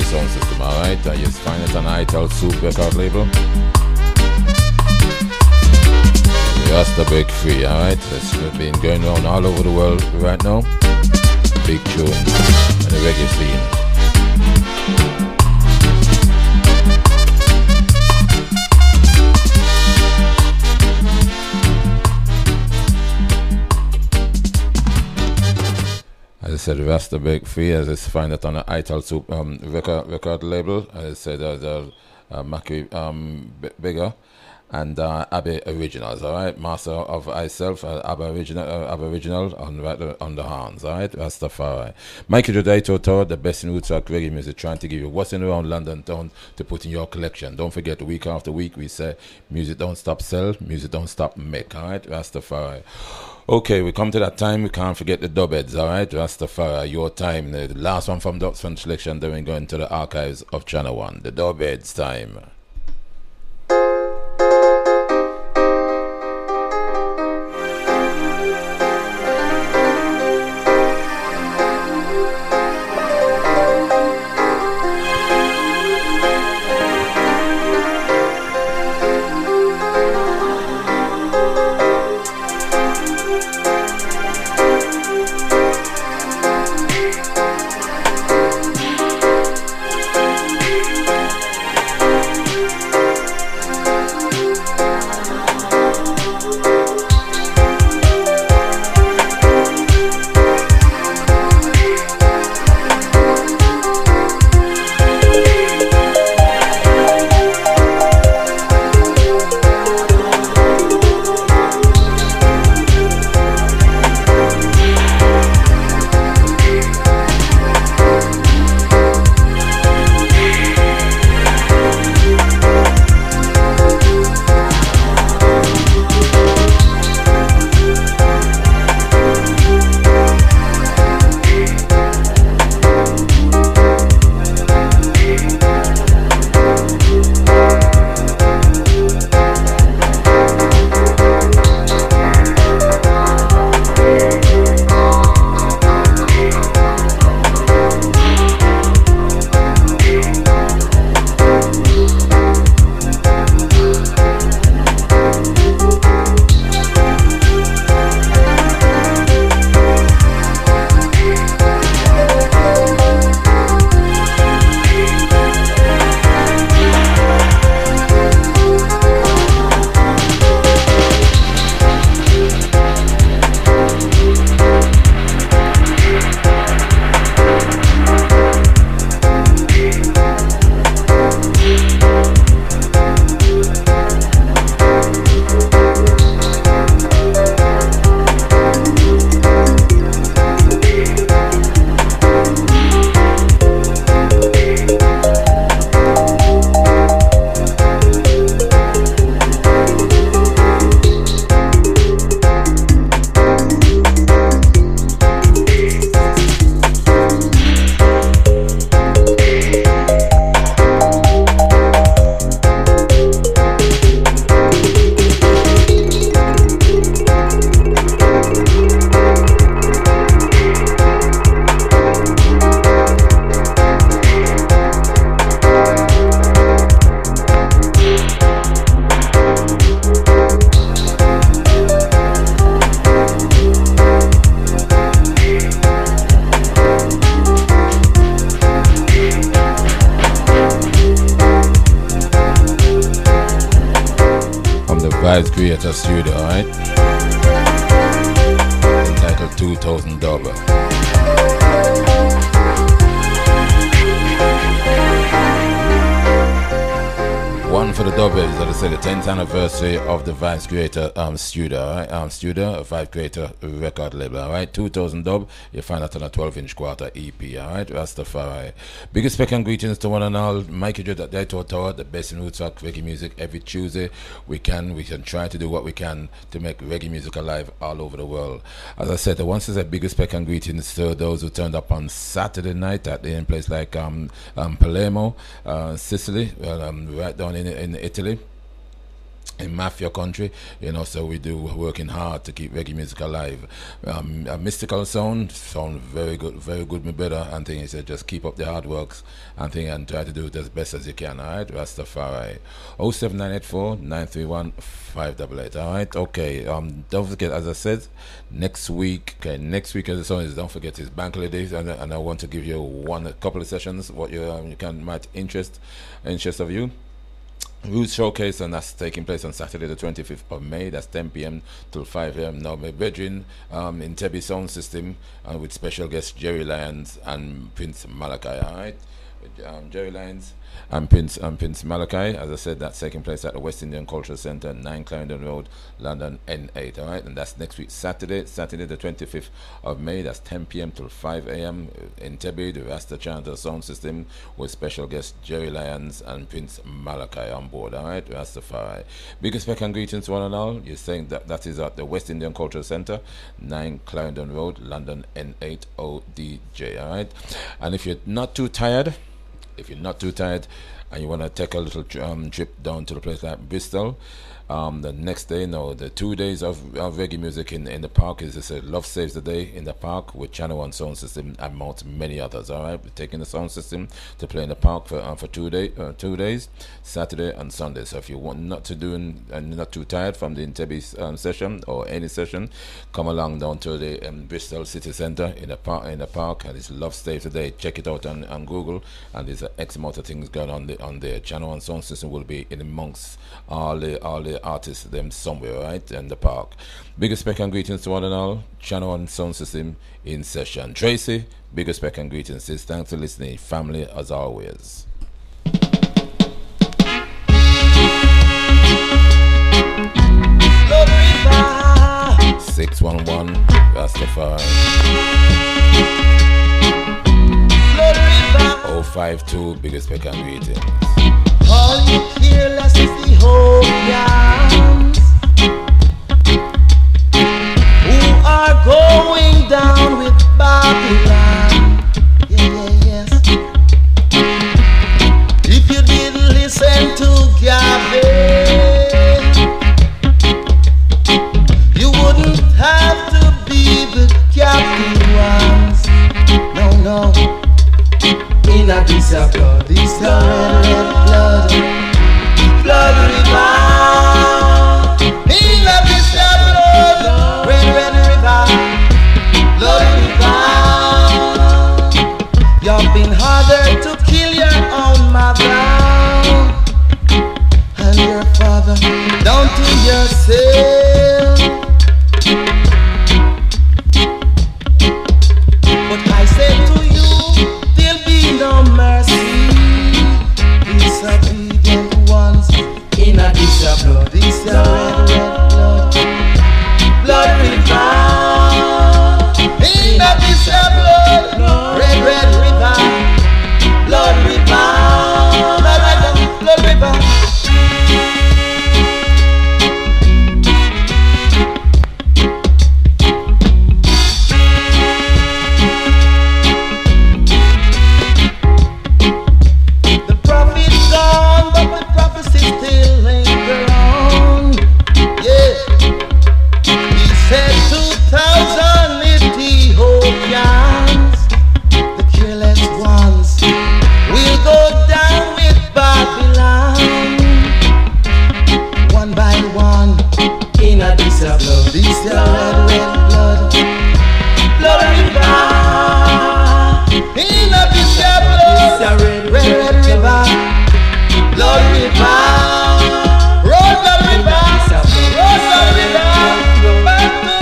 sound system, alright? You find it on ITAL Soup record label. Just the Big Free, alright? It's been going on all over the world right now. Big tune and the reggae scene. As I said, Rasta Big Free, as I find it on the ITAL Soup record label. As I said, Mackie Bigger and Abbey Originals, alright? Master of myself, Abbey Original on the horns, alright? Rastafari. Mikey Jodaito Todd, the best in roots rock reggae music, trying to give you what's in around London town to put in your collection. Don't forget, week after week, we say music don't stop sell, music don't stop make, alright? Rastafari. Okay, we come to that time, we can't forget the dubheads, alright? Rastafari, your time. The last one from Dubs Fun Selection, then we go into the archives of Channel 1. The dubheads time. Vibes Creator Studio, alright? Entitled 2000 Dub. One for the dubheads, as I said, the 10th anniversary of the Vibes Creator studio, alright? Studio, a Vibes Creator record label, alright? 2000 Dub, you find that on a 12-inch quarter EP, alright? Rastafari. Biggest spec and greetings to one and all. Mikey J. Tower, the best in roots rock reggae music every Tuesday. We can try to do what we can to make reggae music alive all over the world. As I said, the once is a biggest spec and greetings to those who turned up on Saturday night at the place like Palermo, Sicily, right down in Italy. in Mafia country, so we do working hard to keep reggae music alive. A mystical sound very good, my brother, and thing is just keep up the hard works and thing and try to do it as best as you can, alright? Rastafari. 07984 931 588, alright? Okay, don't forget, as I said, next week as the song is, don't forget, it's bank holidays, and I want to give you a couple of sessions what you might interest of you. Roots Showcase, and that's taking place on Saturday the 25th of May. That's 10 p.m. till 5 a.m. Now my brethren in Tebi Sound System, with special guests Jerry Lyons and Prince Malachi, alright? Jerry Lyons and Prince Malachi, as I said, that's taking place at the West Indian Cultural Centre, 9 Clarendon Road, London N8, alright? And that's next week, Saturday the 25th of May. That's 10 p.m. till 5 a.m. in Tebi, the Rasta Chanter Sound System, with special guests Jerry Lyons and Prince Malachi on board, alright? Rastafari. Biggest respect and greetings to one and all. You're saying that is at the West Indian Cultural Centre, 9 Clarendon Road, London N8 ODJ, alright? And if you're not too tired and you want to take a little trip down to the place like Bristol, the next day, the 2 days of reggae music in the park is Love Saves the Day in the park with Channel 1 Sound System and many others, alright? We're taking the sound system to play in the park for 2 days, Saturday and Sunday. So if you want not too tired from the Intebi session or any session, come along down to the Bristol City Centre in the park, and it's Love Saves the Day. Check it out on Google, and there's X amount of things going on there. Channel 1 Sound System will be in amongst all the artists them somewhere, right, in the park. Big respect and greetings to one and all. Channel 1 Sound System in session. Tracy, big respect and greetings. Says thanks for listening. Family as always. Blood River 611 Rastafari. Blood River 052 big respect and greetings. all you careless Ethiopians who are going down with Babylon. Yes. If you didn't listen to Gavin, you wouldn't have to be the captain ones. No. In a piece of blood, this the red blood, blood river. In a piece of blood, red river, blood river. You've been harder to kill your own mother and your father, down to yourself. But I say to you, there'll be no mercy. Disobedient ones in a dish of blood. This a red blood, blood river. In a dish of blood, red river, blood river, blood river. This a red blood, blood river. In a this a blood, red river, blood river. Road the river, back to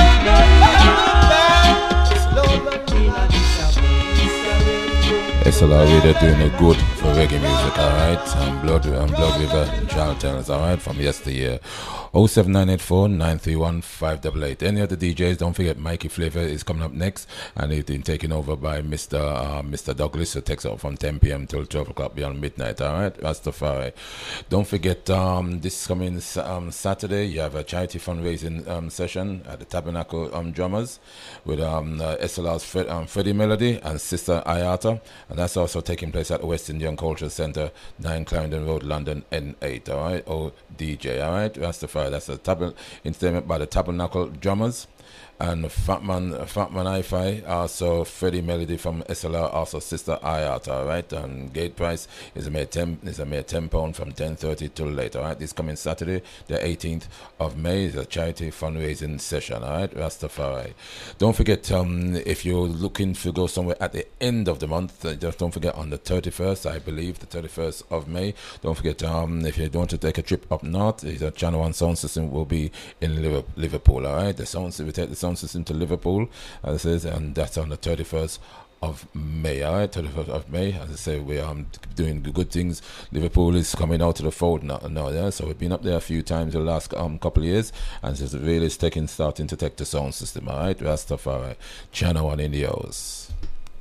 back. SLR Radio doing it good for reggae music, alright? And Blood River Charlton, alright, from yesteryear. 07984 931 588. Any other DJs, don't forget Mikey Flavor is coming up next, and it's been taken over by Mr. Douglas, who takes up from 10 p.m. till 12 o'clock beyond midnight, alright? Rastafari. Don't forget this coming Saturday, you have a charity fundraising session at the Tabernacle Drummers with SLR's Freddie Melody and Sister Ayata, and that's our also taking place at the West Indian Culture Centre, 9 Clarendon Road, London, N8. All right, or DJ. All right, Rastafari. That's a instrument by the Tabernacle Drummers. And Fatman Hi-Fi, also Freddie Melody from SLR, also Sister Ayat, all right. And gate price is a mere £10 from 10:30 till late, all right. This coming Saturday, the 18th of May, is a charity fundraising session, all right. Rastafari. Don't forget, if you're looking to go somewhere at the end of the month, just don't forget on the 31st, I believe, the 31st of May. Don't forget, if you want to take a trip up north, the Channel 1 sound system will be in Liverpool, all right. We take the sound system to Liverpool, as it says, and that's on the 31st of May. All right, 31st of May. As I say, we are doing good things. Liverpool is coming out to the fold now. Yeah? So we've been up there a few times the last couple of years, and it's really starting to take the sound system. All right, Rastafari, Channel 1 in the house.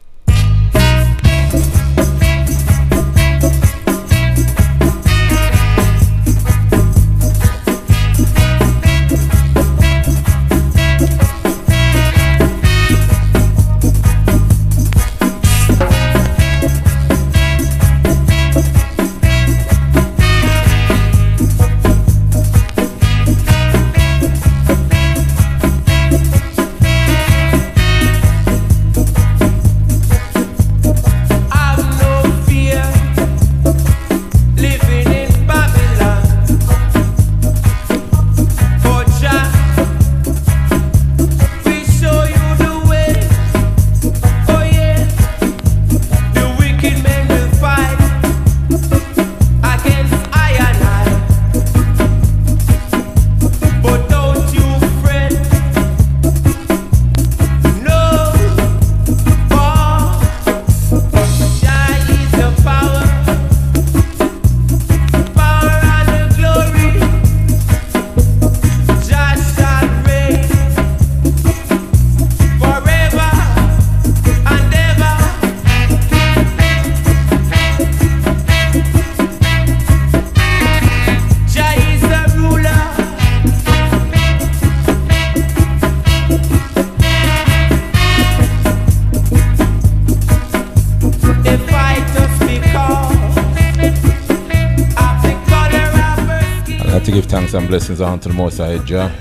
Thanks and blessings on to the Most High Jah,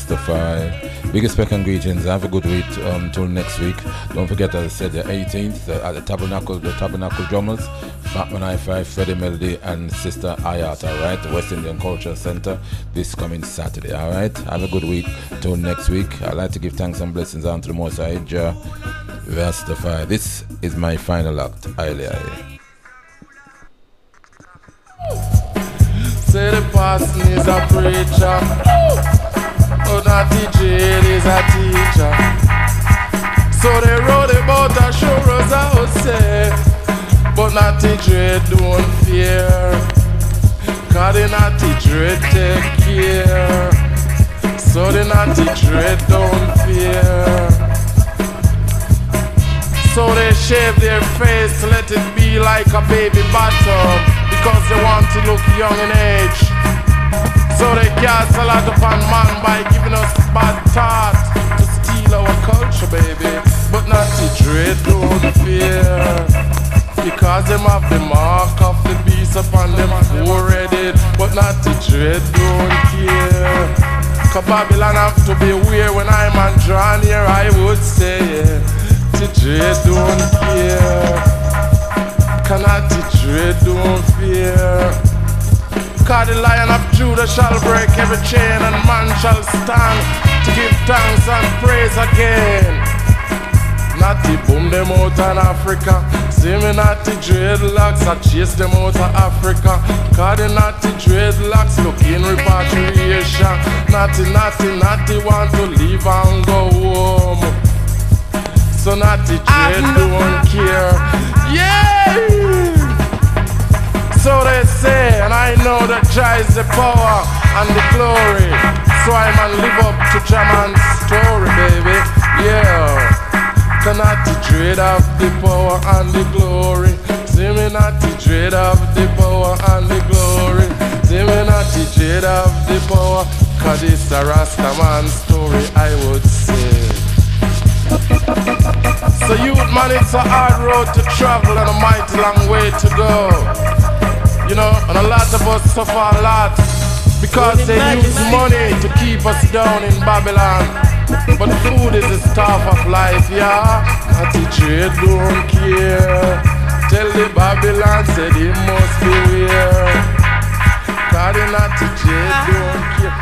Rastafari. Biggest respect and greetings. Have a good week until next week. Don't forget, as I said, the 18th at the Tabernacle Drummers, Fatman Hi-Fi, Freddie Melody, and Sister Ayat. All right, the West Indian Culture Centre this coming Saturday. All right, have a good week until next week. I'd like to give thanks and blessings on to the Most High Jah, Rastafari. This is my final act. Aye. Say the pastor is a preacher, oh, that DJ is a teacher. So they wrote about a show us out, say, but not DJ don't fear, cause the naughty dread take care. So the naughty dread don't fear. So they shave their face, let it be like a baby bottom, because they want to look young in age. So they cast a lot upon man by giving us bad thoughts to steal our culture, baby. But not the dread, don't fear, because them have the mark of the beast upon them forehead. But not the dread, don't care, cause Babylon have to beware when I'm on drawn here, I would say, yeah. The dread don't care, cannot the dread don't fear, cause the Lion of Judah shall break every chain, and man shall stand to give thanks and praise again. Not to boom them out in Africa, see me not the dreadlocks, I chase them out of Africa, cause the naughty dreadlocks look in repatriation. Naughty want to leave and go home. So naughty dread don't care. Yeah! So they say, and I know that Jah is the power and the glory. So I man live up to Jah man's story, baby. Yeah. Can naughty dread have the power and the glory. See me naughty dread have the power and the glory. See me naughty dread have the power, cause it's a Rasta man's story, I would say. So youth man, it's a hard road to travel and a mighty long way to go. You know, and a lot of us suffer a lot because they use money to keep us down in Babylon. But food is the staff of life, yeah. Natty Trade don't care. Tell the Babylon said he must beware. Cause the Natty Trade don't care.